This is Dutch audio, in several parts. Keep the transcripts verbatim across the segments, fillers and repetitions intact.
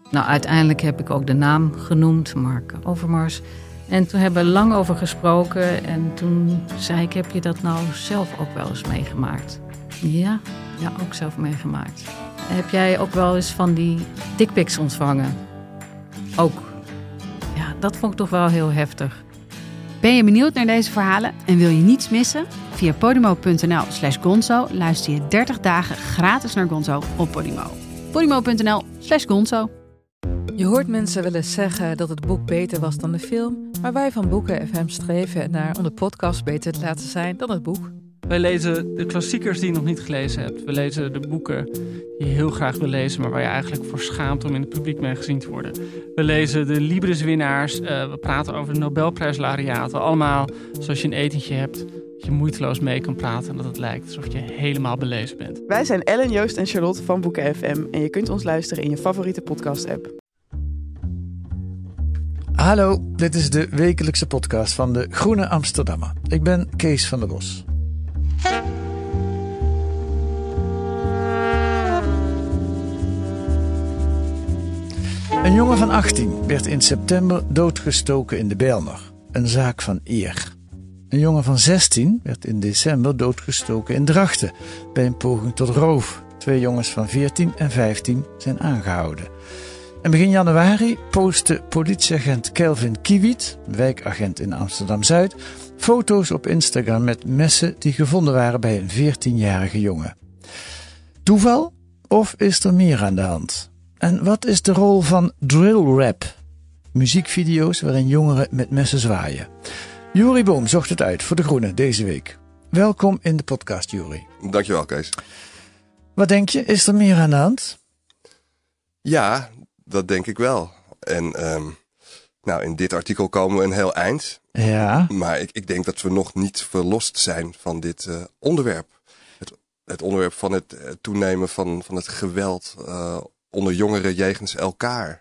Nou, uiteindelijk heb ik ook de naam genoemd, Mark Overmars. En toen hebben we lang over gesproken. En toen zei ik, heb je dat nou zelf ook wel eens meegemaakt? Ja, ja, ook zelf meegemaakt. Heb jij ook wel eens van die dickpics ontvangen? Ook. Ja, dat vond ik toch wel heel heftig. Ben je benieuwd naar deze verhalen en wil je niets missen? Via podimo.nl slash gonzo luister je dertig dagen gratis naar Gonzo op Podimo. podimo.nl slash gonzo. Je hoort mensen wel eens zeggen dat het boek beter was dan de film, maar wij van Boeken F M streven naar om de podcast beter te laten zijn dan het boek. Wij lezen de klassiekers die je nog niet gelezen hebt. We lezen de boeken die je heel graag wil lezen, maar waar je eigenlijk voor schaamt om in het publiek mee gezien te worden. We lezen de Libris-winnaars. Uh, we praten over de Nobelprijslaureaten. Allemaal zoals je een etentje hebt, dat je moeiteloos mee kan praten en dat het lijkt alsof je helemaal belezen bent. Wij zijn Ellen, Joost en Charlotte van Boeken F M en je kunt ons luisteren in je favoriete podcast-app. Hallo, dit is de wekelijkse podcast van de Groene Amsterdammer. Ik ben Kees van der Bos. Een jongen van achttien werd in september doodgestoken in de Bijlmer. Een zaak van eer. Een jongen van zestien werd in december doodgestoken in Drachten bij een poging tot roof. Twee jongens van veertien en vijftien zijn aangehouden. En begin januari postte politieagent Kelvin Kiewiet, wijkagent in Amsterdam-Zuid, foto's op Instagram met messen die gevonden waren bij een veertienjarige jongen. Toeval? Of is er meer aan de hand? En wat is de rol van drill rap? Muziekvideo's waarin jongeren met messen zwaaien. Juri Boom zocht het uit voor De Groene deze week. Welkom in de podcast, Juri. Dankjewel, Kees. Wat denk je? Is er meer aan de hand? Ja, dat denk ik wel. En um, nou, in dit artikel komen we een heel eind. Ja. Maar ik, ik denk dat we nog niet verlost zijn van dit uh, onderwerp. Het, het onderwerp van het uh, toenemen van, van het geweld uh, onder jongeren jegens elkaar.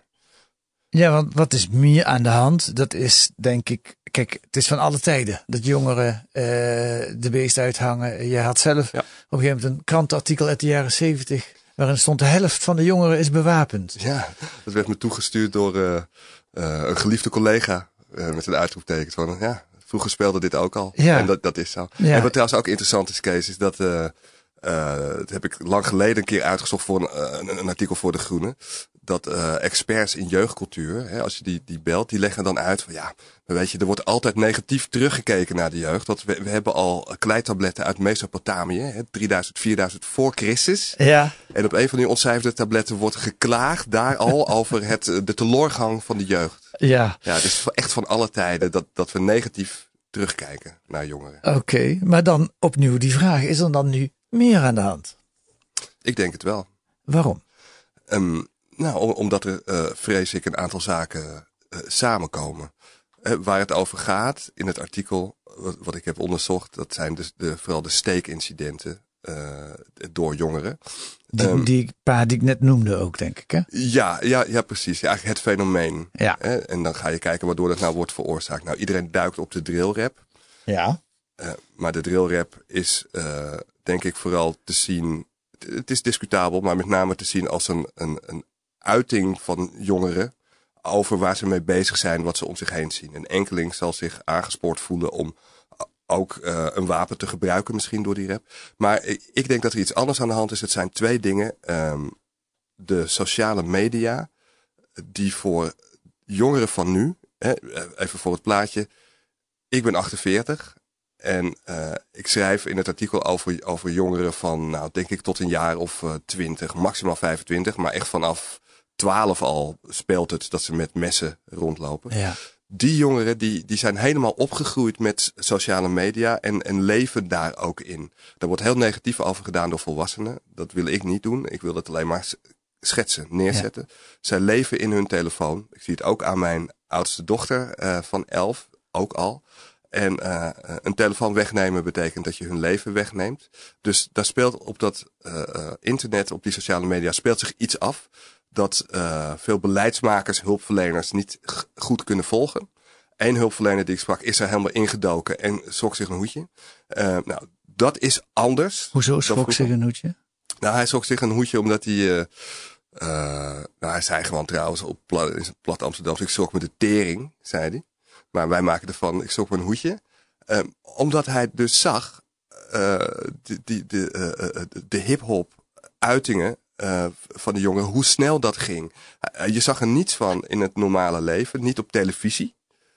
Ja, want wat is meer aan de hand? Dat is, denk ik, kijk, het is van alle tijden dat jongeren uh, de beest uithangen. Je had zelf ja. op een gegeven moment een krantenartikel uit de jaren zeventig... waarin stond de helft van de jongeren is bewapend. Ja, dat werd me toegestuurd door uh, uh, een geliefde collega uh, met een uitroepteken van, ja, vroeger speelde dit ook al. Ja. En dat, dat is zo. Ja. En wat trouwens ook interessant is, Kees, is dat, uh, uh, dat heb ik lang geleden een keer uitgezocht voor een, een, een artikel voor De Groene. Dat uh, experts in jeugdcultuur, hè, als je die, die belt, die leggen dan uit van ja, weet je, er wordt altijd negatief teruggekeken naar de jeugd. Want we, we hebben al kleitabletten uit Mesopotamië, hè, drieduizend, vierduizend voor Christus. Ja. En op een van die ontcijferde tabletten wordt geklaagd daar al over het, de teloorgang van de jeugd. Ja. Ja, het is echt van alle tijden dat, dat we negatief terugkijken naar jongeren. Oké, okay, maar dan opnieuw die vraag, is er dan nu meer aan de hand? Ik denk het wel. Waarom? Um, Nou, om, omdat er, uh, vrees ik, een aantal zaken uh, samenkomen. Uh, waar het over gaat in het artikel, wat, wat ik heb onderzocht, dat zijn de, de, vooral de steekincidenten uh, door jongeren. Die, um, die paar die ik net noemde ook, denk ik, hè? Ja, ja, ja precies. Ja, eigenlijk het fenomeen. Ja. Hè? En dan ga je kijken waardoor dat nou wordt veroorzaakt. Nou, iedereen duikt op de drillrap. Ja. Uh, maar de drillrap is, uh, denk ik, vooral te zien, het, het is discutabel, maar met name te zien als een, een, een uiting van jongeren over waar ze mee bezig zijn, wat ze om zich heen zien. Een enkeling zal zich aangespoord voelen om ook uh, een wapen te gebruiken misschien door die rap. Maar ik, ik denk dat er iets anders aan de hand is. Het zijn twee dingen. Um, de sociale media die voor jongeren van nu, hè, even voor het plaatje. Ik ben achtenveertig en uh, ik schrijf in het artikel over, over jongeren van, nou denk ik tot een jaar of uh, twintig, maximaal vijfentwintig, maar echt vanaf twaalf al speelt het dat ze met messen rondlopen. Ja. Die jongeren die, die zijn helemaal opgegroeid met sociale media en, en leven daar ook in. Daar wordt heel negatief over gedaan door volwassenen. Dat wil ik niet doen. Ik wil het alleen maar schetsen, neerzetten. Ja. Zij leven in hun telefoon. Ik zie het ook aan mijn oudste dochter uh, van elf, ook al. En uh, een telefoon wegnemen betekent dat je hun leven wegneemt. Dus daar speelt op dat uh, internet, op die sociale media, speelt zich iets af dat uh, veel beleidsmakers, hulpverleners niet g- goed kunnen volgen. Eén hulpverlener die ik sprak is er helemaal ingedoken en schrok zich een hoedje. Uh, nou, dat is anders. Hoezo schrok zich een hoedje? Nou, hij schrok zich een hoedje omdat hij uh, Uh, nou, hij zei gewoon trouwens op plat, in zijn plat Amsterdam, ik schrok me de tering, zei hij. Maar wij maken ervan, ik schrok me een hoedje. Um, omdat hij dus zag, uh, die, die, de, uh, uh, de hip-hop uitingen uh, van de jongen, hoe snel dat ging. Uh, je zag er niets van in het normale leven, niet op televisie.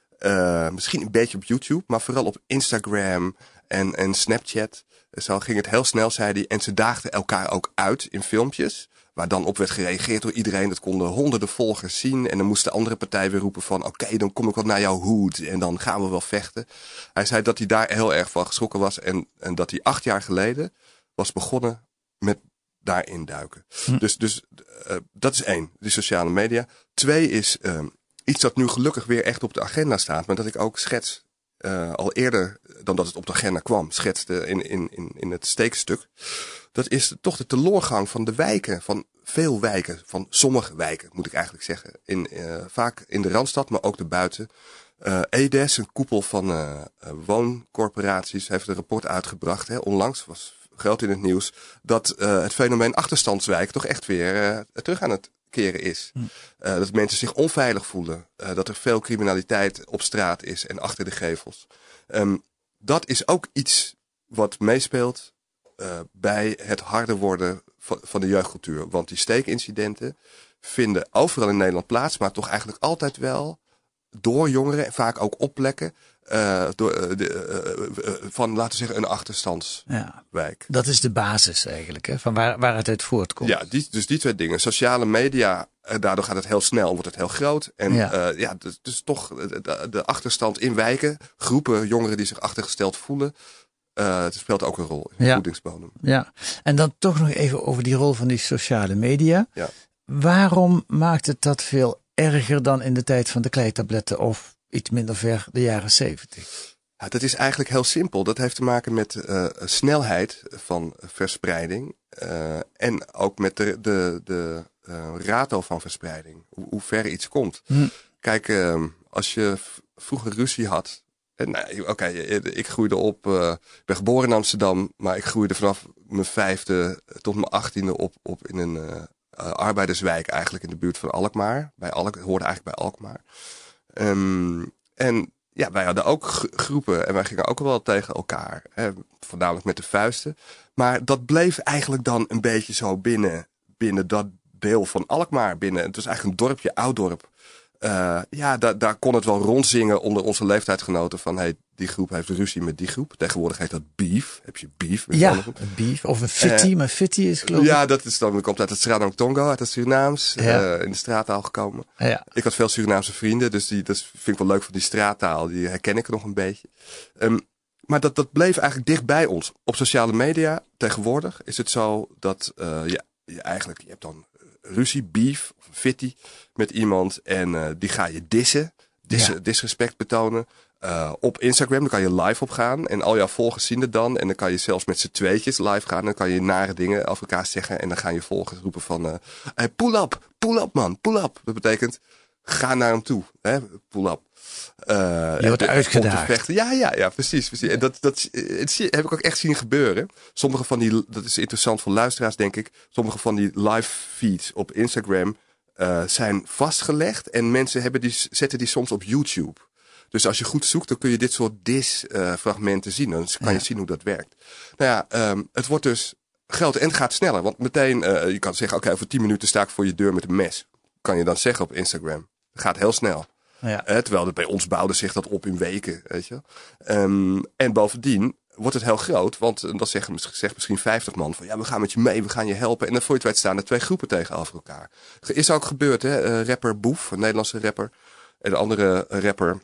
Uh, misschien een beetje op YouTube, maar vooral op Instagram en, en Snapchat. Zo ging het heel snel, zei hij. En ze daagden elkaar ook uit in filmpjes. Waar dan op werd gereageerd door iedereen. Dat konden honderden volgers zien. En dan moest de andere partij weer roepen van... oké, okay, dan kom ik wel naar jouw hoed. En dan gaan we wel vechten. Hij zei dat hij daar heel erg van geschrokken was. En, en dat hij acht jaar geleden was begonnen met daarin duiken. Hm. Dus, dus uh, dat is één, die sociale media. Twee is uh, iets dat nu gelukkig weer echt op de agenda staat. Maar dat ik ook schets... Uh, al eerder dan dat het op de agenda kwam, schetste in, in, in, in het steekstuk. Dat is toch de teloorgang van de wijken, van veel wijken, van sommige wijken moet ik eigenlijk zeggen. In, uh, vaak in de Randstad, maar ook daarbuiten. Uh, E D E S, een koepel van uh, uh, wooncorporaties, heeft een rapport uitgebracht. Hè, onlangs was groot in het nieuws dat uh, het fenomeen achterstandswijk toch echt weer uh, terug aan het keren is. Hm. Uh, dat mensen zich onveilig voelen. Uh, dat er veel criminaliteit op straat is en achter de gevels. Um, dat is ook iets wat meespeelt uh, bij het harder worden van, van de jeugdcultuur. Want die steekincidenten vinden overal in Nederland plaats, maar toch eigenlijk altijd wel door jongeren en vaak ook op plekken uh, door, uh, de, uh, uh, van, laten we zeggen, een achterstandswijk. Ja, dat is de basis eigenlijk, hè, van waar, waar het uit voortkomt. Ja, die, dus die twee dingen. Sociale media, uh, daardoor gaat het heel snel, wordt het heel groot. En ja, uh, ja dus, dus toch de, de achterstand in wijken, groepen jongeren die zich achtergesteld voelen. Uh, het speelt ook een rol in de ja. voedingsbodem. Ja, en dan toch nog even over die rol van die sociale media. Ja. Waarom maakt het dat veel erger dan in de tijd van de kleitabletten of iets minder ver de jaren zeventig? Ja, dat is eigenlijk heel simpel. Dat heeft te maken met uh, snelheid van verspreiding uh, en ook met de, de, de uh, rato van verspreiding. Hoe, hoe ver iets komt. Hm. Kijk, uh, als je v- vroeger ruzie had. Nou, Oké, okay, ik groeide op, uh, ik ben geboren in Amsterdam, maar ik groeide vanaf mijn vijfde tot mijn achttiende op, op in een uh, uh, arbeiderswijk eigenlijk in de buurt van Alkmaar. Bij Alk, hoorde eigenlijk bij Alkmaar. Um, en ja, wij hadden ook g- groepen en wij gingen ook wel tegen elkaar. Hè, voornamelijk met de vuisten. Maar dat bleef eigenlijk dan een beetje zo binnen, binnen dat deel van Alkmaar. Binnen, het was eigenlijk een dorpje, oud dorp. Uh, ja, da- daar kon het wel rondzingen onder onze leeftijdsgenoten van hey, die groep heeft ruzie met die groep. Tegenwoordig heet dat beef. Heb je beef? Met ja, een beef. Of een fitty, uh, maar fitty is geloof ik. Ja, dat is dan, komt uit het Sradong Tongo, uit het Surinaams. Ja. Uh, in de straattaal gekomen. Ja. Ik had veel Surinaamse vrienden, dus die, dat vind ik wel leuk van die straattaal. Die herken ik nog een beetje. Um, maar dat, dat bleef eigenlijk dicht bij ons. Op sociale media tegenwoordig is het zo dat uh, je, je eigenlijk, je hebt dan ruzie, beef of een fitty met iemand en uh, die ga je dissen, dis- ja. disrespect betonen. Uh, op Instagram, dan kan je live op gaan en al jouw volgers zien het dan. En dan kan je zelfs met z'n tweetjes live gaan en dan kan je nare dingen over elkaar zeggen. En dan gaan je volgers roepen van, uh, hey, pull up, pull up man, pull up. Dat betekent, ga naar hem toe, hè? Pull up. Uh, je wordt uitgedaagd. Ja, ja, ja, precies. precies. Ja. En dat, dat, dat heb ik ook echt zien gebeuren. Sommige van die, dat is interessant voor luisteraars, denk ik. Sommige van die live feeds op Instagram uh, zijn vastgelegd. En mensen hebben die, zetten die soms op YouTube. Dus als je goed zoekt, dan kun je dit soort dis-fragmenten uh, zien. Dan kan je ja. zien hoe dat werkt. Nou ja, um, het wordt dus groter en het gaat sneller. Want meteen, uh, je kan zeggen, oké, okay, over tien minuten sta ik voor je deur met een mes. Kan je dan zeggen op Instagram. Het gaat heel snel. Ja. Uh, terwijl het bij ons bouwde zich dat op in weken, weet je. Um, en bovendien wordt het heel groot, want uh, dan zeggen zegt misschien vijftig man van ja, we gaan met je mee, we gaan je helpen. En dan voor je het weet staan er twee groepen tegenover elkaar. Is ook gebeurd, hè? Uh, rapper Boef, een Nederlandse rapper. En de andere rapper,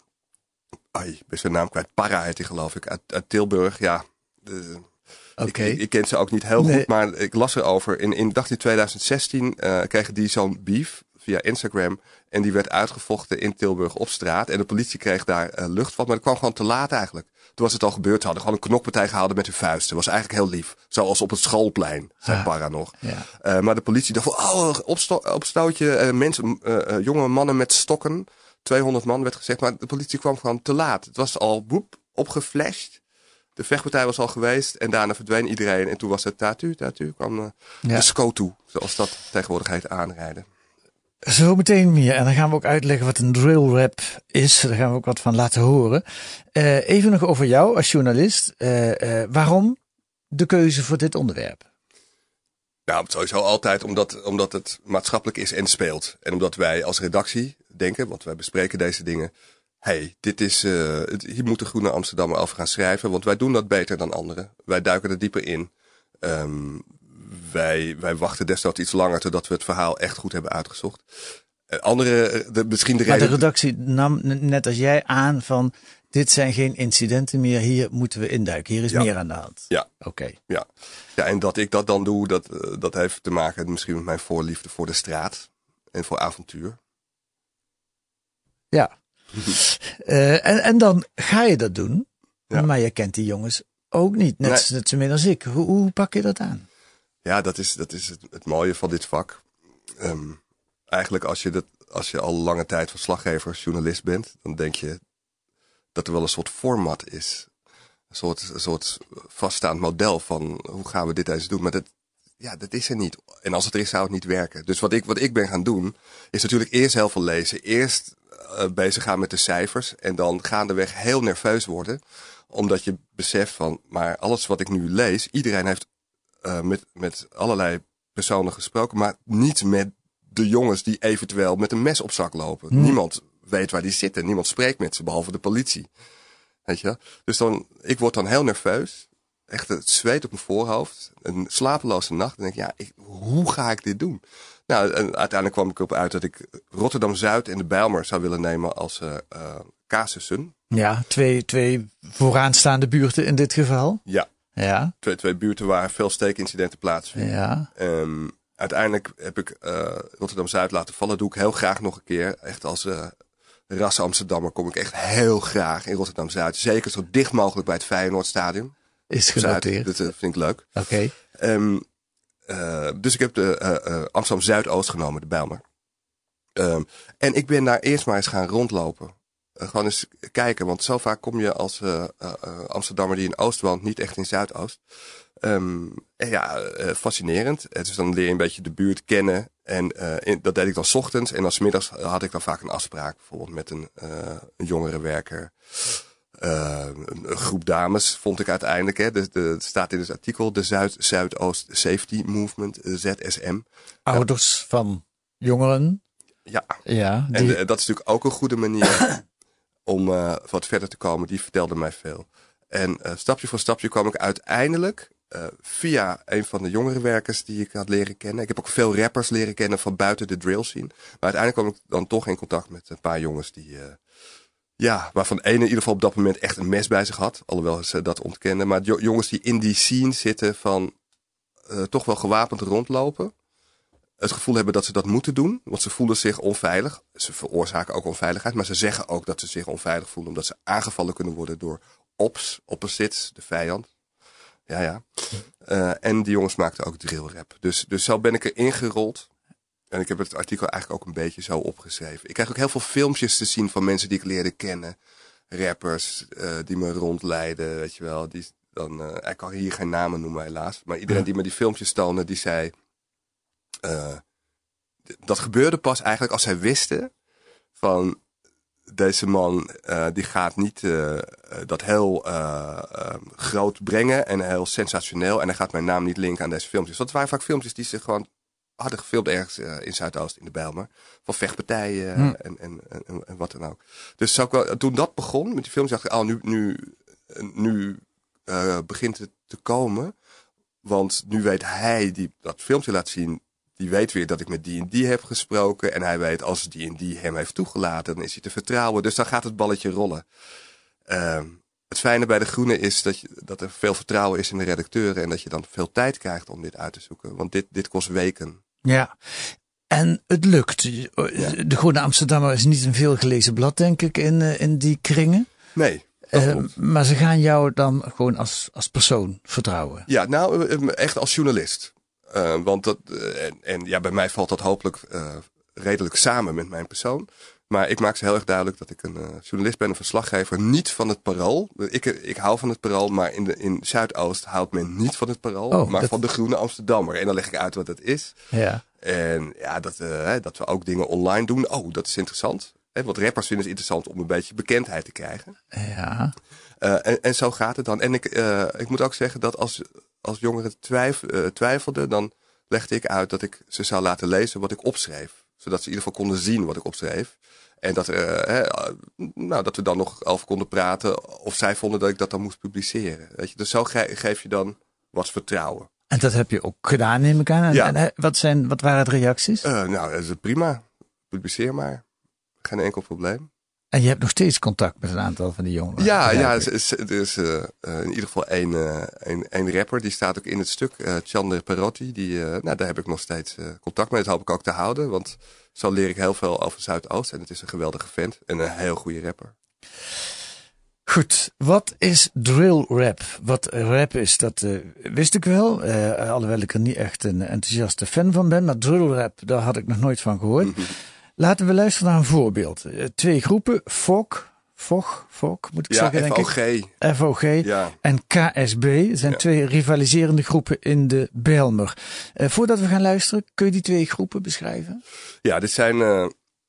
ai, best zijn naam kwijt, Para heet hij geloof ik, uit, uit Tilburg. Ja, uh, okay. ik, ik, ik ken ze ook niet heel nee. goed, maar ik las erover. In, in, dacht in twintig zestien uh, kregen die zo'n beef via Instagram. En die werd uitgevochten in Tilburg op straat. En de politie kreeg daar uh, lucht van. Maar dat kwam gewoon te laat eigenlijk. Toen was het al gebeurd. Ze hadden gewoon een knokpartij gehouden met hun vuisten. Dat was eigenlijk heel lief. Zoals op het schoolplein, zei ah, Para nog. Ja. Uh, maar de politie dacht van, oh, opsto- opstootje. Uh, mensen, uh, uh, jonge mannen met stokken. tweehonderd man werd gezegd. Maar de politie kwam gewoon te laat. Het was al boep, opgeflasht. de vechtpartij was al geweest en daarna verdween iedereen. En toen was het tatu, tatu kwam uh, ja. de scotu, zoals dat tegenwoordig heet, aanrijden. Zo meteen meer. En dan gaan we ook uitleggen wat een drill rap is. Daar gaan we ook wat van laten horen. Uh, even nog over jou als journalist. Uh, uh, waarom de keuze voor dit onderwerp? Nou, sowieso altijd omdat, omdat het maatschappelijk is en speelt. En omdat wij als redactie denken, want wij bespreken deze dingen. Hey, dit is, uh, hier moet de Groene Amsterdammer over gaan schrijven. Want wij doen dat beter dan anderen. Wij duiken er dieper in. Um, wij, wij wachten desnoods iets langer totdat we het verhaal echt goed hebben uitgezocht. Uh, andere, de, misschien de maar reden... de redactie nam net als jij aan van... dit zijn geen incidenten meer, hier moeten we induiken. Hier is ja. meer aan de hand. Ja. Oké. Okay. Ja. ja, en dat ik dat dan doe, dat, uh, dat heeft te maken misschien met mijn voorliefde voor de straat. En voor avontuur. Ja. uh, en, en dan ga je dat doen. Ja. Maar je kent die jongens ook niet. Net, nee. net zo min als ik. Hoe, hoe pak je dat aan? Ja, dat is, dat is het, het mooie van dit vak. Um, eigenlijk als je, dat, als je al lange tijd verslaggever, journalist bent, dan denk je dat er wel een soort format is. Een soort, een soort vaststaand model van hoe gaan we dit eens doen. Maar dat, ja, dat is er niet. En als het er is, zou het niet werken. Dus wat ik, wat ik ben gaan doen, is natuurlijk eerst heel veel lezen. Eerst uh, bezig gaan met de cijfers. En dan gaandeweg heel nerveus worden. Omdat je beseft van, maar alles wat ik nu lees, iedereen heeft uh, met, met allerlei personen gesproken. Maar niet met de jongens die eventueel met een mes op zak lopen. Hmm. Niemand weet waar die zitten. Niemand spreekt met ze, behalve de politie. Weet je? Dus dan, ik word dan heel nerveus. Echt het zweet op mijn voorhoofd. Een slapeloze nacht. En denk ik, ja, ik, hoe ga ik dit doen? Nou, en uiteindelijk kwam ik erop uit dat ik Rotterdam-Zuid en de Bijlmer zou willen nemen als uh, uh, casussen. Ja, twee, twee vooraanstaande buurten in dit geval. Ja. Ja. Twee, twee buurten waar veel steekincidenten plaatsvinden. Ja. Um, uiteindelijk heb ik uh, Rotterdam-Zuid laten vallen. Doe ik heel graag nog een keer. Echt als uh, ras Amsterdammer kom ik echt heel graag in Rotterdam-Zuid. Zeker zo dicht mogelijk bij het Feyenoordstadion. Is genoteerd. Dat uh, vind ik leuk. Oké. Okay. Um, uh, dus ik heb de uh, uh, Amsterdam-Zuidoost genomen, de Bijlmer. Um, en ik ben daar eerst maar eens gaan rondlopen. Uh, gewoon eens kijken, want zo vaak kom je als uh, uh, Amsterdammer die in Oost woont, niet echt in Zuidoost. Um, en ja, uh, fascinerend. Dus dan leer je een beetje de buurt kennen. En uh, in, dat deed ik dan 's ochtends. En dan 's middags had ik dan vaak een afspraak. Bijvoorbeeld met een, uh, een jongerenwerker. Uh, een groep dames vond ik uiteindelijk. Hè, de, de, het staat in het artikel. De Zuid-Zuidoost Safety Movement, Z S M. Ouders uh, van jongeren. Ja, ja die... en uh, dat is natuurlijk ook een goede manier om uh, wat verder te komen. Die vertelde mij veel. En uh, stapje voor stapje kwam ik uiteindelijk uh, via een van de jongerenwerkers die ik had leren kennen. Ik heb ook veel rappers leren kennen van buiten de drill scene. Maar uiteindelijk kwam ik dan toch in contact met een paar jongens die... Uh, ja, waarvan één in ieder geval op dat moment echt een mes bij zich had. Alhoewel ze dat ontkenden. Maar jongens die in die scene zitten van uh, toch wel gewapend rondlopen. Het gevoel hebben dat ze dat moeten doen. Want ze voelen zich onveilig. Ze veroorzaken ook onveiligheid. Maar ze zeggen ook dat ze zich onveilig voelen. Omdat ze aangevallen kunnen worden door ops, opposites, de vijand. Ja, ja. Uh, en die jongens maakten ook drillrap. Dus, dus zo ben ik erin gerold. En ik heb het artikel eigenlijk ook een beetje zo opgeschreven. Ik krijg ook heel veel filmpjes te zien van mensen die ik leerde kennen. Rappers uh, die me rondleiden, weet je wel. Die dan, uh, ik kan hier geen namen noemen helaas. Maar iedereen die me die filmpjes toonde, die zei... Uh, dat gebeurde pas eigenlijk als zij wisten van... Deze man uh, die gaat niet uh, dat heel uh, uh, groot brengen en heel sensationeel. En hij gaat mijn naam niet linken aan deze filmpjes. Dat waren vaak filmpjes die ze gewoon... hadden gefilmd ergens uh, in Zuidoost in de Bijlmer. Van vechtpartijen uh, hmm. en, en, en, en wat dan ook. Dus zou ik wel, toen dat begon met die films dacht ik, oh, nu, nu, nu uh, begint het te komen. Want nu weet hij die dat filmpje laat zien. Die weet weer dat ik met die en die heb gesproken. En hij weet als die en die hem heeft toegelaten. Dan is hij te vertrouwen. Dus dan gaat het balletje rollen. Uh, Het fijne bij de Groene is dat, je, dat er veel vertrouwen is in de redacteuren. En dat je dan veel tijd krijgt om dit uit te zoeken. Want dit, dit kost weken. Ja, en het lukt. Ja. De Groene Amsterdammer is niet een veel gelezen blad, denk ik, in, in die kringen. Nee. Uh, maar ze gaan jou dan gewoon als, als persoon vertrouwen. Ja, nou echt als journalist. Uh, want dat, uh, en, en ja, bij mij valt dat hopelijk uh, redelijk samen met mijn persoon. Maar ik maak ze heel erg duidelijk dat ik een uh, journalist ben, een verslaggever, niet van het Parool. Ik, ik hou van het Parool, maar in, de, in Zuidoost houdt men niet van het Parool, oh, maar dat... van de Groene Amsterdammer. En dan leg ik uit wat dat is. Ja. En ja, dat, uh, dat we ook dingen online doen. Oh, dat is interessant. Hè, want rappers vinden het interessant om een beetje bekendheid te krijgen. Ja. Uh, en, en zo gaat het dan. En ik, uh, ik moet ook zeggen dat als, als jongeren twijf, uh, twijfelden, dan legde ik uit dat ik ze zou laten lezen wat ik opschreef. Zodat ze in ieder geval konden zien wat ik opschreef. En dat, uh, hè, nou, dat we dan nog over konden praten of zij vonden dat ik dat dan moest publiceren. Weet je? Dus zo ge- geef je dan wat vertrouwen. En dat heb je ook gedaan, neem ik aan. En, Ja. en wat, zijn, wat waren de reacties? Uh, nou, dat is prima. Publiceer maar. Geen enkel probleem. En je hebt nog steeds contact met een aantal van die jongeren. Ja, ja, er is, er is uh, in ieder geval één, uh, één, één rapper. Die staat ook in het stuk. Uh, Chandler Perotti. Die, uh, nou, daar heb ik nog steeds uh, contact mee. Dat hoop ik ook te houden. Want zo leer ik heel veel over Zuidoost. En het is een geweldige vent. En een heel goede rapper. Goed, wat is drill rap? Wat rap is, dat uh, wist ik wel. Uh, alhoewel ik er niet echt een enthousiaste fan van ben. Maar drill rap, daar had ik nog nooit van gehoord. Mm-hmm. Laten we luisteren naar een voorbeeld. Uh, twee groepen, F O G, F O G, F O G moet ik ja, zeggen, denk ik. ik. F O G ja. en K S B zijn ja. twee rivaliserende groepen in de Bijlmer. Uh, voordat we gaan luisteren, kun je die twee groepen beschrijven? Ja, dit zijn... Uh...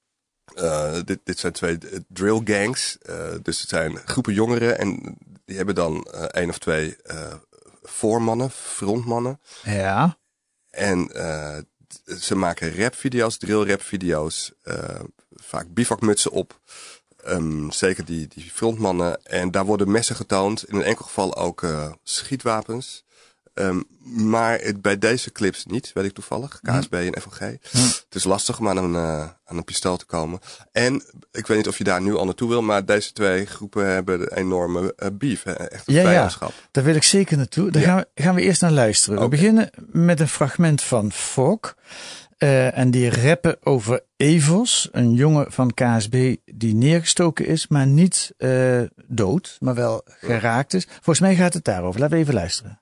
Uh, dit, dit zijn twee drill gangs. Uh, dus het zijn groepen jongeren en die hebben dan uh, één of twee uh, voormannen, frontmannen. Ja. En uh, ze maken rapvideo's, drill rapvideo's, uh, vaak bivakmutsen op. Um, zeker die, die frontmannen. En daar worden messen getoond, in een enkel geval ook uh, schietwapens. Um, maar het, bij deze clips niet, weet ik toevallig. K S B en F O G. Hm. Het is lastig om aan een, uh, aan een pistool te komen. En ik weet niet of je daar nu al naartoe wil, maar deze twee groepen hebben een enorme uh, beef. Hè? Echt een ja, vijandschap. Ja, daar wil ik zeker naartoe. Daar ja. gaan, we, gaan we eerst naar luisteren. Okay. We beginnen met een fragment van F O G. Uh, en die rappen over Evos, een jongen van K S B die neergestoken is, maar niet uh, dood, maar wel geraakt is. Volgens mij gaat het daarover. Laten we even luisteren.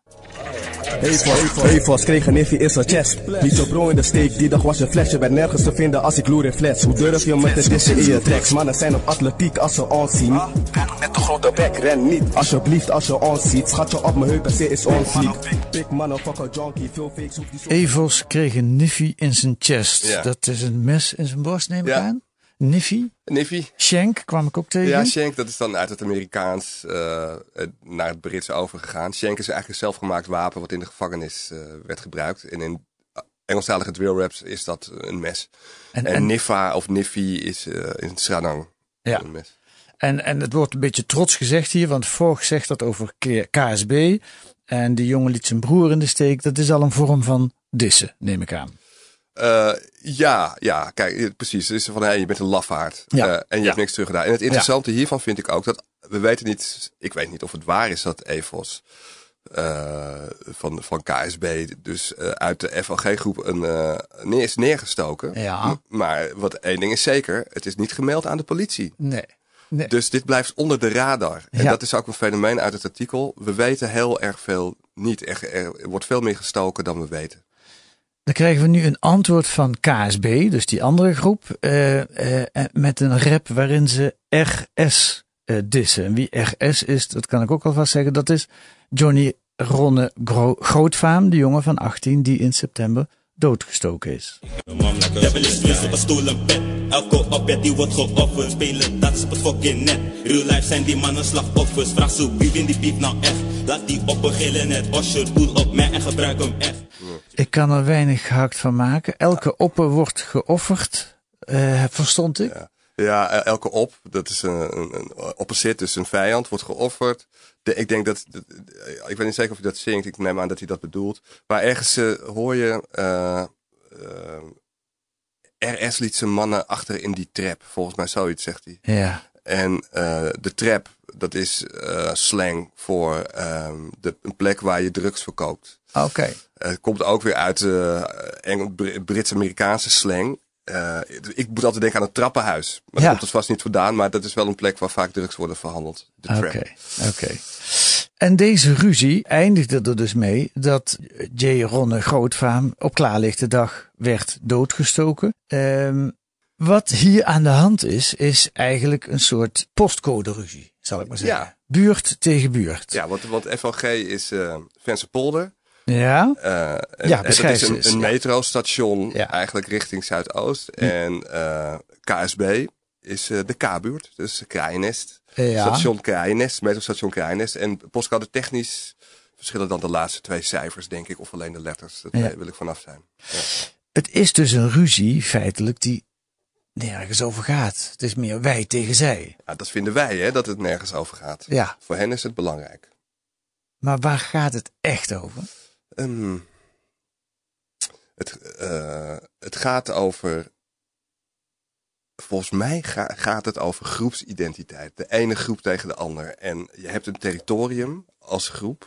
Evos, Evos kreeg een niffie in zijn chest. Liet je bro in de steek, die dag was je fles. Je bent nergens te vinden als ik loer in flats. Hoe durf je me te dissen in je tracks? Mannen zijn op atletiek als ze ons zien. Met de grote bek, ren niet. Alsjeblieft als je ons ziet. Schat je op mijn heup en ze is onziek. Big mannen, fuck a junkie, veel fakes. Evos kreeg een niffie in zijn chest. Ja. Dat is een mes in zijn borst, neem ik ja. aan. Niffie? Niffie. Shank kwam ik ook tegen. Ja, Shank, dat is dan uit het Amerikaans uh, naar het Brits overgegaan. Shank is eigenlijk een zelfgemaakt wapen wat in de gevangenis uh, werd gebruikt. En in Engelstalige drill raps is dat een mes. En, en, en Niffa of Niffie is uh, in Sranang ja. een mes. En, en het wordt een beetje trots gezegd hier, want Vogt zegt dat over K S B. En die jongen liet zijn broer in de steek. Dat is al een vorm van dissen, neem ik aan. Uh, ja, ja, kijk, precies. Het is van, hey, je bent een lafaard. Ja. Uh, en je ja. hebt niks terug gedaan. En het interessante ja. hiervan vind ik ook dat we weten niet, ik weet niet of het waar is dat Evos uh, van, van K S B dus uh, uit de F O G-groep een uh, neer is neergestoken. Ja. Maar wat één ding is zeker, het is niet gemeld aan de politie. Nee. Nee. Dus dit blijft onder de radar. En ja. dat is ook een fenomeen uit het artikel. We weten heel erg veel niet. Er, er wordt veel meer gestoken dan we weten. Dan krijgen we nu een antwoord van K S B, dus die andere groep, uh, uh, met een rap waarin ze R S uh, dissen. En wie R S is, dat kan ik ook alvast zeggen, dat is Johnny Ronne Gro- Grootvaam, de jongen van achttien die in september doodgestoken is. Elke opbed die wordt geofferd, spelen dat is op het fucking net. Real life zijn die mannen slachtoffers, vraag zo wie wint die beef nou echt. Laat die oppen gillen net Osher, doel op mij en gebruik hem echt. Ik kan er weinig gehakt van maken. Elke opper wordt geofferd, uh, verstond ik. Ja. Ja, elke op, dat is een, een, een opposite, dus een vijand, wordt geofferd. De, ik denk dat, dat, ik weet niet zeker of hij dat zingt, ik neem aan dat hij dat bedoelt. Maar ergens uh, hoor je, uh, uh, R S liet zijn mannen achter in die trap, volgens mij zoiets zegt hij. Ja. En uh, de trap, dat is uh, slang voor uh, de, een plek waar je drugs verkoopt. Oké. Okay. Het komt ook weer uit uh, Engel, Brits-Amerikaanse slang. Uh, ik moet altijd denken aan een trappenhuis. Maar ja. dat komt er vast niet vandaan. Maar dat is wel een plek waar vaak drugs worden verhandeld. Oké, oké. Okay. En deze ruzie eindigde er dus mee dat J. Ronne Grootvaam op klaarlichte dag werd doodgestoken. Um, Wat hier aan de hand is, is eigenlijk een soort postcode-ruzie, zal ik maar zeggen. Ja. Buurt tegen buurt. Ja, want, want F L G is uh, Vensterpolder. Ja, uh, en, ja en dat is een, een ja. metrostation ja. eigenlijk richting Zuidoost. Hm. En uh, K S B is uh, de K-buurt, dus Kraaiennest. Ja. Station Kraaiennest, metrostation Kraaiennest. En postcode technisch verschillen dan de laatste twee cijfers, denk ik, of alleen de letters. Dat ja. wil ik vanaf zijn. Ja. Het is dus een ruzie, feitelijk, die nergens over gaat. Het is meer wij tegen zij. Ja, dat vinden wij, hè, dat het nergens over gaat. Ja. Voor hen is het belangrijk. Maar waar gaat het echt over? Um, het, uh, het gaat over... Volgens mij ga, gaat het over groepsidentiteit. De ene groep tegen de ander. En je hebt een territorium als groep.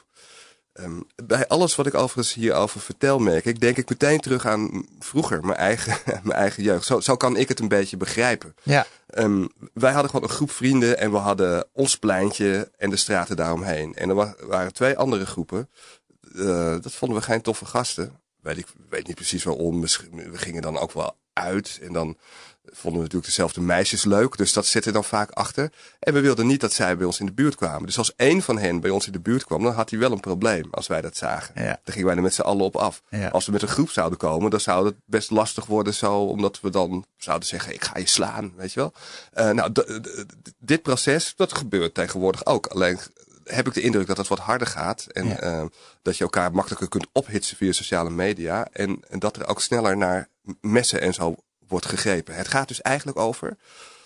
Um, bij alles wat ik overigens hierover vertel, merk ik, denk ik meteen terug aan vroeger, mijn eigen, mijn eigen jeugd. Zo, zo kan ik het een beetje begrijpen. Ja. Um, wij hadden gewoon een groep vrienden en we hadden ons pleintje en de straten daaromheen. En er waren twee andere groepen. Uh, dat vonden we geen toffe gasten. Weet ik weet niet precies waarom. We gingen dan ook wel uit en dan vonden we natuurlijk dezelfde meisjes leuk. Dus dat zit er dan vaak achter. En we wilden niet dat zij bij ons in de buurt kwamen. Dus als één van hen bij ons in de buurt kwam, dan had hij wel een probleem als wij dat zagen. Ja. Dan gingen wij er met z'n allen op af. Ja. Als we met een groep zouden komen, dan zou het best lastig worden zo. Omdat we dan zouden zeggen, ik ga je slaan, weet je wel. Uh, nou, d- d- d- dit proces, dat gebeurt tegenwoordig ook. Alleen heb ik de indruk dat het wat harder gaat. En ja. uh, dat je elkaar makkelijker kunt ophitsen via sociale media. En, en dat er ook sneller naar messen en zo wordt gegrepen. Het gaat dus eigenlijk over,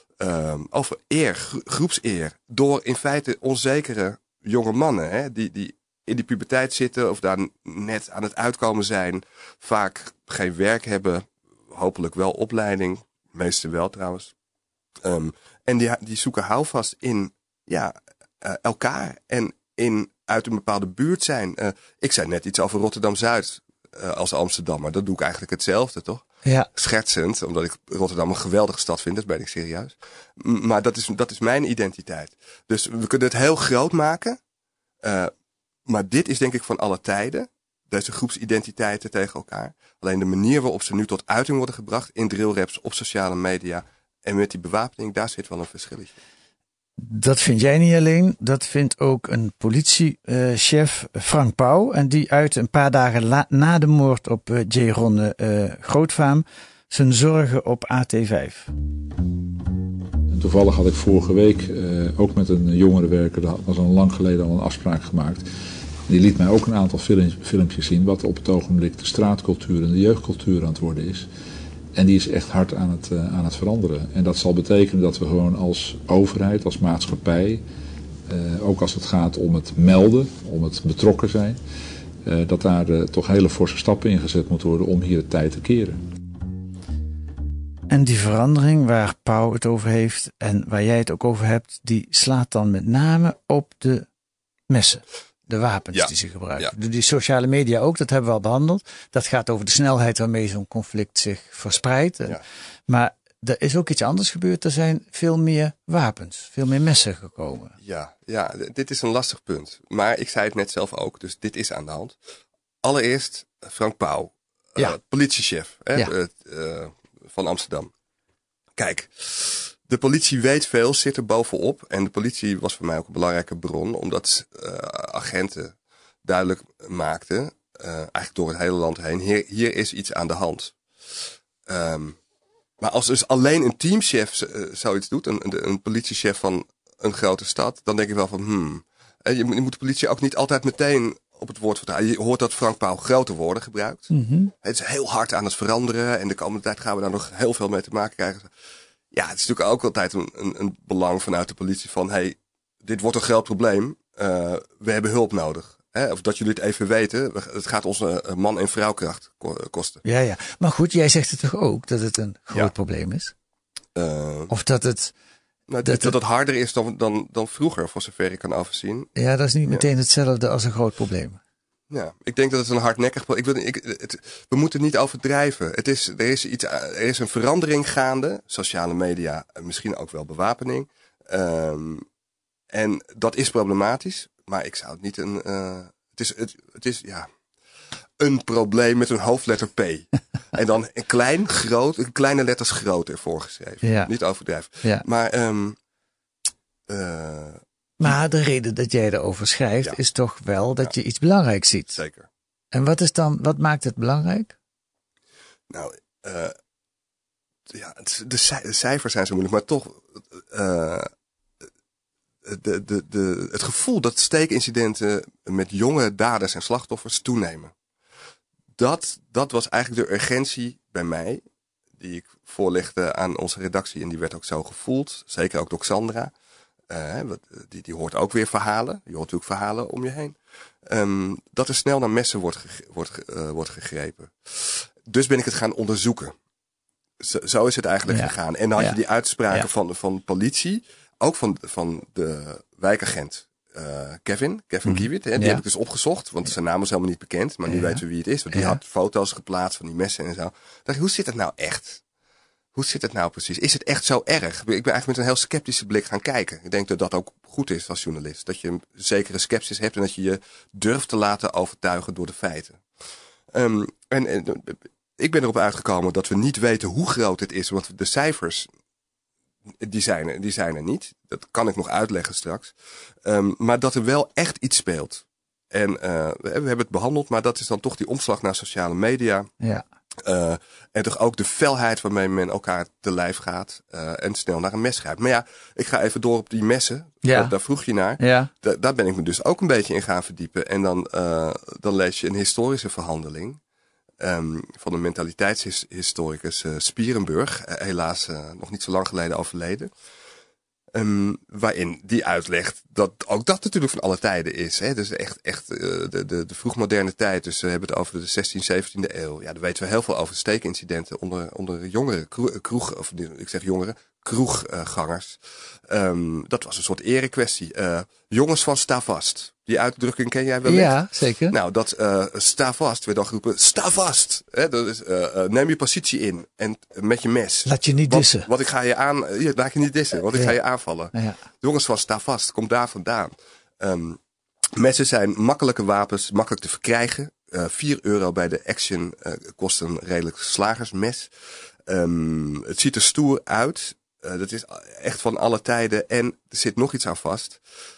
um, over eer, gro- groepseer. Door in feite onzekere jonge mannen, hè, die, die in die puberteit zitten of daar net aan het uitkomen zijn. Vaak geen werk hebben, hopelijk wel opleiding. Meeste wel trouwens. Um, en die, die zoeken houvast in ja, uh, elkaar en in uit een bepaalde buurt zijn. Uh, ik zei net iets over Rotterdam-Zuid uh, als Amsterdammer. Dat doe ik eigenlijk hetzelfde, toch? Ja. Schertsend, omdat ik Rotterdam een geweldige stad vind, dat ben ik serieus. M- maar dat is, dat is mijn identiteit. Dus we kunnen het heel groot maken. Uh, maar dit is denk ik van alle tijden. Deze groepsidentiteiten tegen elkaar. Alleen de manier waarop ze nu tot uiting worden gebracht in drillraps, op sociale media en met die bewapening, daar zit wel een verschilletje. Dat vind jij niet alleen. Dat vindt ook een politiechef, uh, Frank Pauw. En die uit een paar dagen la- na de moord op uh, J. Ronne uh, Grootvaam zijn zorgen op A T vijf. En toevallig had ik vorige week uh, ook met een jongerenwerker, dat was al lang geleden al een afspraak gemaakt. Die liet mij ook een aantal film, filmpjes zien wat op het ogenblik de straatcultuur en de jeugdcultuur aan het worden is. En die is echt hard aan het, uh, aan het veranderen. En dat zal betekenen dat we gewoon als overheid, als maatschappij, uh, ook als het gaat om het melden, om het betrokken zijn, uh, dat daar uh, toch hele forse stappen in gezet moeten worden om hier de tijd te keren. En die verandering waar Pauw het over heeft en waar jij het ook over hebt, die slaat dan met name op de messen. De wapens ja. die ze gebruiken. Ja. Die sociale media ook, dat hebben we al behandeld. Dat gaat over de snelheid waarmee zo'n conflict zich verspreidt. Ja. Maar er is ook iets anders gebeurd. Er zijn veel meer wapens, veel meer messen gekomen. Ja, ja, dit is een lastig punt. Maar ik zei het net zelf ook, dus dit is aan de hand. Allereerst Frank Pauw, ja. uh, politiechef hè, ja. uh, uh, van Amsterdam. Kijk, de politie weet veel, zit er bovenop. En de politie was voor mij ook een belangrijke bron. Omdat uh, agenten duidelijk maakten, uh, eigenlijk door het hele land heen, hier, hier is iets aan de hand. Um, maar als dus alleen een teamchef uh, zoiets doet, een, een politiechef van een grote stad, dan denk ik wel van, hmm. Je, je moet de politie ook niet altijd meteen op het woord vertrouwen. Je hoort dat Frank Pauw grote woorden gebruikt. Mm-hmm. Het is heel hard aan het veranderen. En de komende tijd gaan we daar nog heel veel mee te maken krijgen. Ja, het is natuurlijk ook altijd een, een, een belang vanuit de politie van, hey, dit wordt een groot probleem. Uh, we hebben hulp nodig. Hè? Of dat jullie het even weten. Het gaat ons uh, man- en vrouwkracht kosten. Ja, ja. Maar goed, jij zegt het toch ook dat het een groot ja. probleem is? Uh, of dat het... Nou, dat, dat het harder is dan, dan, dan vroeger, voor zover ik kan overzien. Ja, dat is niet meteen ja. hetzelfde als een groot probleem. Ja, ik denk dat het een hardnekkig probleem is. Ik, het, we moeten niet overdrijven. Het is, er, is iets, er is een verandering gaande. Sociale media, misschien ook wel bewapening. Um, en dat is problematisch. Maar ik zou het niet een... Uh, het, is, het, het is ja, een probleem met een hoofdletter P. En dan een klein, groot, een kleine letters groot ervoor geschreven. Ja. Niet overdrijven. Ja. Maar, um, uh, maar de reden dat jij erover schrijft ja. is toch wel dat ja. je iets belangrijks ziet. Zeker. En wat is dan, wat maakt het belangrijk? Nou, uh, ja, de cijfers zijn zo moeilijk, maar toch, uh, de, de, de, het gevoel dat steekincidenten met jonge daders en slachtoffers toenemen. Dat, dat was eigenlijk de urgentie bij mij, die ik voorlegde aan onze redactie. En die werd ook zo gevoeld, zeker ook door Xandra. Uh, die, die hoort ook weer verhalen. Je hoort natuurlijk verhalen om je heen. Um, dat er snel naar messen wordt, ge, wordt, uh, wordt gegrepen. Dus ben ik het gaan onderzoeken. Zo, zo is het eigenlijk ja. gegaan. En dan had ja. je die uitspraken ja. van, van politie. Ook van, van de wijkagent uh, Kevin. Kevin mm-hmm. Kiewit. Hè, die ja. heb ik dus opgezocht. Want zijn naam was helemaal niet bekend. Maar nu ja. weten we wie het is. Want die ja. had foto's geplaatst van die messen en zo. Dan dacht ik, hoe zit het nou echt? Hoe zit het nou precies? Is het echt zo erg? Ik ben eigenlijk met een heel sceptische blik gaan kijken. Ik denk dat dat ook goed is als journalist. Dat je een zekere sceptisch hebt en dat je je durft te laten overtuigen door de feiten. Um, en, en ik ben erop uitgekomen dat we niet weten hoe groot het is. Want de cijfers, die zijn er, die zijn er niet. Dat kan ik nog uitleggen straks. Um, maar dat er wel echt iets speelt. En uh, we hebben het behandeld, maar dat is dan toch die omslag naar sociale media. Ja. Uh, en toch ook de felheid waarmee men elkaar te lijf gaat uh, en snel naar een mes grijpt. Maar ja, ik ga even door op die messen. Ja. Uh, daar vroeg je naar. Ja. Da- daar ben ik me dus ook een beetje in gaan verdiepen. En dan, uh, dan lees je een historische verhandeling um, van een mentaliteitshistoricus uh, Spierenburg. Uh, helaas uh, nog niet zo lang geleden overleden. Um, waarin die uitlegt dat ook dat natuurlijk van alle tijden is. Hè? Dus echt, echt uh, de, de, de vroegmoderne tijd. Dus we hebben het over de zestiende, zeventiende eeuw. Ja, daar weten we heel veel over steekincidenten onder, onder jongeren, kroeg, of ik zeg jongeren, kroeggangers. Um, dat was een soort erekwestie. Uh, jongens van sta vast. Die uitdrukking ken jij wel? Ja, zeker. Nou, dat uh, sta vast werd dan geroepen. Sta vast! Hè? Dat is, uh, uh, neem je positie in. En uh, met je mes. Laat je niet dissen. Wat, wat ik ga je aan... Uh, laat je niet dissen. Want ik ja. ga je aanvallen. Ja. Jongens van sta vast. Komt daar vandaan. Um, messen zijn makkelijke wapens. Makkelijk te verkrijgen. Uh, vier euro bij de Action uh, kost een redelijk slagersmes. Um, het ziet er stoer uit. Uh, dat is echt van alle tijden. En er zit nog iets aan vast.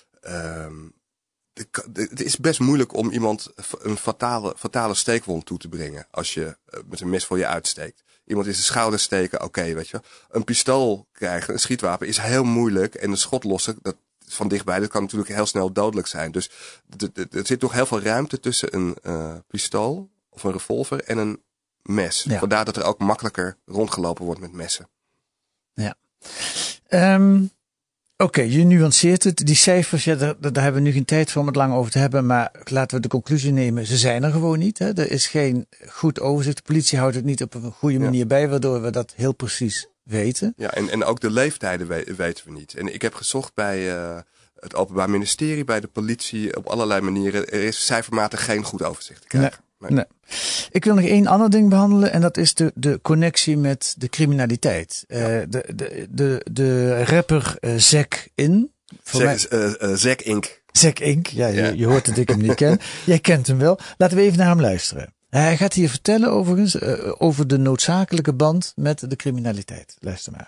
Um, Het is best moeilijk om iemand een fatale, fatale steekwond toe te brengen als je met een mes voor je uitsteekt. Iemand in zijn schouder steken, oké, okay, weet je. Een pistool krijgen, een schietwapen, is heel moeilijk. En een schot lossen, dat van dichtbij, dat kan natuurlijk heel snel dodelijk zijn. Dus er zit nog heel veel ruimte tussen een uh, pistool of een revolver en een mes. Ja. Vandaar dat er ook makkelijker rondgelopen wordt met messen. Ja. Um... Oké, okay, je nuanceert het. Die cijfers, ja, daar, daar hebben we nu geen tijd voor om het lang over te hebben. Maar laten we de conclusie nemen, ze zijn er gewoon niet. Hè. Er is geen goed overzicht. De politie houdt het niet op een goede manier ja. bij, waardoor we dat heel precies weten. Ja, en, en ook de leeftijden we, weten we niet. En ik heb gezocht bij uh, het Openbaar Ministerie, bij de politie, op allerlei manieren. Er is cijfermatig geen goed overzicht te krijgen. Nee. Nee. Nee. Ik wil nog één ander ding behandelen en dat is de, de connectie met de criminaliteit. Ja. Uh, de, de, de, de rapper uh, Zack In. Zack uh, uh, Zack Inc. Zack Inc. Ja, ja. Je, je hoort dat ik hem niet ken. Jij kent hem wel. Laten we even naar hem luisteren. Hij gaat hier vertellen overigens uh, over de noodzakelijke band met de criminaliteit. Luister maar.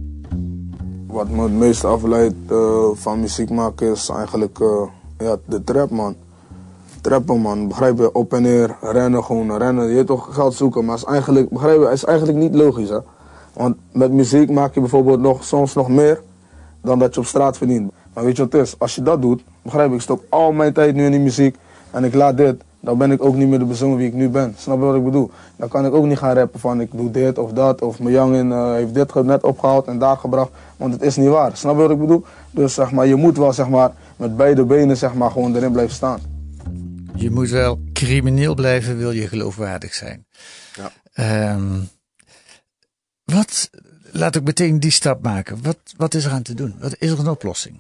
Wat me het meest afleidt uh, van muziek maken is eigenlijk uh, ja, de trap, man. Trappen, man, begrijp je, op en neer, rennen, gewoon rennen, je hebt toch geld zoeken, maar is eigenlijk, begrijp je, is eigenlijk niet logisch, hè. Want met muziek maak je bijvoorbeeld nog, soms nog meer dan dat je op straat verdient. Maar weet je wat het is, als je dat doet, begrijp je, ik stop al mijn tijd nu in die muziek en ik laat dit, dan ben ik ook niet meer de persoon wie ik nu ben. Snap je wat ik bedoel? Dan kan ik ook niet gaan rappen van ik doe dit of dat, of mijn jongen uh, heeft dit net opgehaald en daar gebracht, want het is niet waar. Snap je wat ik bedoel? Dus zeg maar, je moet wel zeg maar, met beide benen zeg maar, gewoon erin blijven staan. Je moet wel crimineel blijven, wil je geloofwaardig zijn. Ja. Um, wat, laat ik meteen die stap maken. Wat, wat is er aan te doen? Wat is er een oplossing?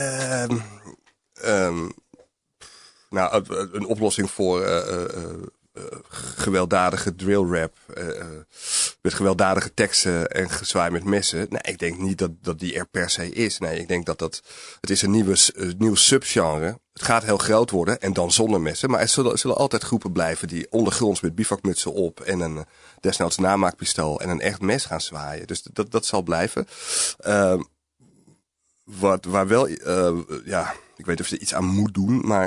Um, um, nou, een oplossing voor uh, uh, uh, gewelddadige drill rap, uh, met gewelddadige teksten en gezwaai met messen. Nee, ik denk niet dat, dat die er per se is. Nee, ik denk dat dat, het is een nieuwe, uh, nieuw subgenre. Het gaat heel groot worden en dan zonder messen. Maar er zullen, er zullen altijd groepen blijven die ondergronds met bivakmutsen op en een uh, desnoods namaakpistool en een echt mes gaan zwaaien. Dus dat, dat zal blijven. Uh, wat, waar wel, uh, ja, ik weet niet of je er iets aan moet doen, maar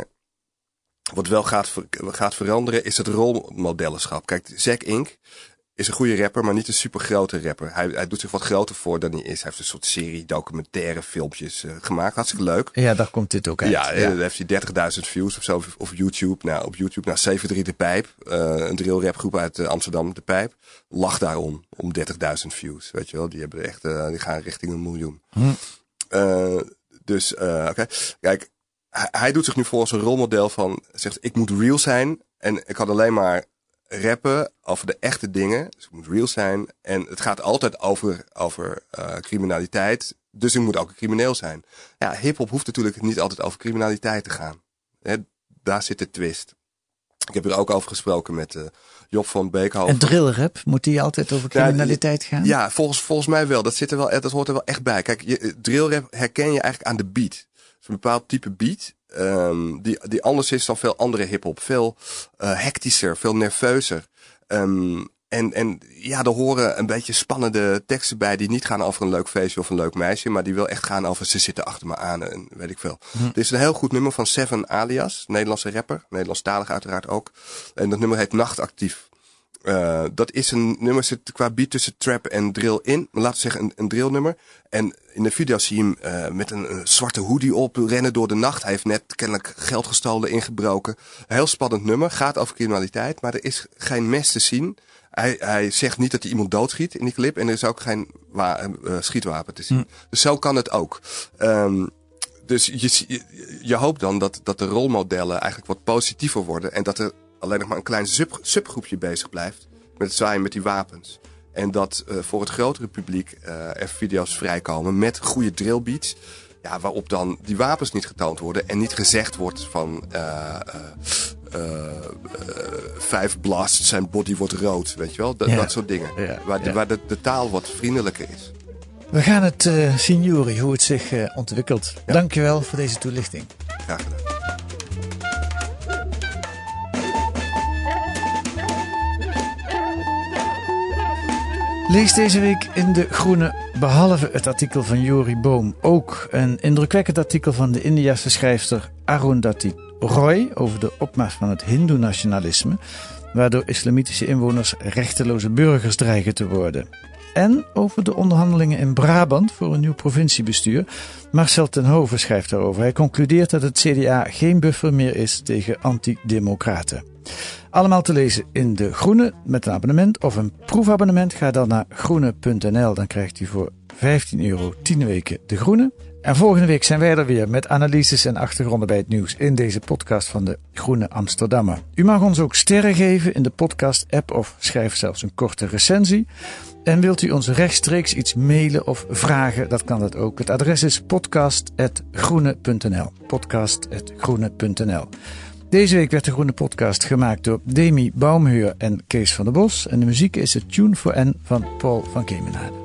wat wel gaat, ver, gaat veranderen is het rolmodellenschap. Kijk, Zack Ink is een goede rapper, maar niet een super grote rapper. Hij, hij doet zich wat groter voor dan hij is. Hij heeft een soort serie documentaire filmpjes uh, gemaakt. Hartstikke leuk. Ja, daar komt dit ook uit. Ja, ja. Dan heeft hij dertigduizend views of zo op YouTube. Nou, op YouTube, nou, zeven drie De Pijp. Uh, een drill rap groep uit uh, Amsterdam, De Pijp. Lach daarom, om dertigduizend views. Weet je wel, die hebben echt, uh, die gaan richting een miljoen. Hm. Uh, dus, uh, oké. Okay. Kijk, hij, hij doet zich nu voor als een rolmodel van, zegt, ik moet real zijn en ik kan alleen maar rappen over de echte dingen. Dus ik moet real zijn. En het gaat altijd over, over uh, criminaliteit. Dus ik moet ook een crimineel zijn. Ja, hiphop hoeft natuurlijk niet altijd over criminaliteit te gaan. He, daar zit de twist. Ik heb er ook over gesproken met uh, Job van Beekhoven. En drillrap, moet die altijd over criminaliteit ja, gaan? Ja, volgens, volgens mij wel. Dat, zit er wel. Dat hoort er wel echt bij. Kijk, je, drillrap herken je eigenlijk aan de beat. Het is een bepaald type beat. Um, die, die anders is dan veel andere hiphop. Veel uh, hectischer, veel nerveuzer. Um, en, en ja, er horen een beetje spannende teksten bij die niet gaan over een leuk feestje of een leuk meisje. Maar die wel echt gaan over ze zitten achter me aan en weet ik veel. Hm. Er is een heel goed nummer van Seven Alias, Nederlandse rapper. Nederlandstalig uiteraard ook. En dat nummer heet Nachtactief. Uh, dat is een nummer, zit qua beat tussen trap en drill in. Laten we zeggen een, een drillnummer. En in de video zie je hem uh, met een, een zwarte hoodie op rennen door de nacht. Hij heeft net kennelijk geld gestolen, ingebroken. Een heel spannend nummer, gaat over criminaliteit. Maar er is geen mes te zien. Hij, hij zegt niet dat hij iemand doodschiet in die clip. En er is ook geen wa- uh, schietwapen te zien. Mm. Dus zo kan het ook. Um, dus je, je, je hoopt dan dat, dat de rolmodellen eigenlijk wat positiever worden. En dat er alleen nog maar een klein sub, subgroepje bezig blijft met het zwaaien met die wapens. En dat uh, voor het grotere publiek uh, er video's vrijkomen met goede drillbeats. Ja, waarop dan die wapens niet getoond worden en niet gezegd wordt van uh, uh, uh, uh, vijf blasts en body wordt rood. Weet je wel, dat, ja. dat soort dingen. Ja, waar de, ja. waar de, de taal wat vriendelijker is. We gaan het uh, zien, Juri, hoe het zich uh, ontwikkelt. Ja. Dankjewel voor deze toelichting. Graag gedaan. Lees deze week in De Groene, behalve het artikel van Juri Boom, ook een indrukwekkend artikel van de Indiase schrijfster Arundhati Roy over de opmars van het hindoe-nationalisme, waardoor islamitische inwoners rechteloze burgers dreigen te worden. En over de onderhandelingen in Brabant voor een nieuw provinciebestuur. Marcel ten Hove schrijft daarover. Hij concludeert dat het C D A geen buffer meer is tegen antidemocraten. Allemaal te lezen in De Groene met een abonnement of een proefabonnement. Ga dan naar groene punt n l. Dan krijgt u voor vijftien euro tien weken De Groene. En volgende week zijn wij er weer met analyses en achtergronden bij het nieuws in deze podcast van de Groene Amsterdammer. U mag ons ook sterren geven in de podcast-app of schrijf zelfs een korte recensie. En wilt u ons rechtstreeks iets mailen of vragen, dat kan dat ook. Het adres is podcast apenstaartje groene punt n l. podcast apenstaartje groene punt n l. Deze week werd de Groene Podcast gemaakt door Demi Baumheur en Kees van der Bos. En de muziek is het Tune for N van Paul van Kemenade.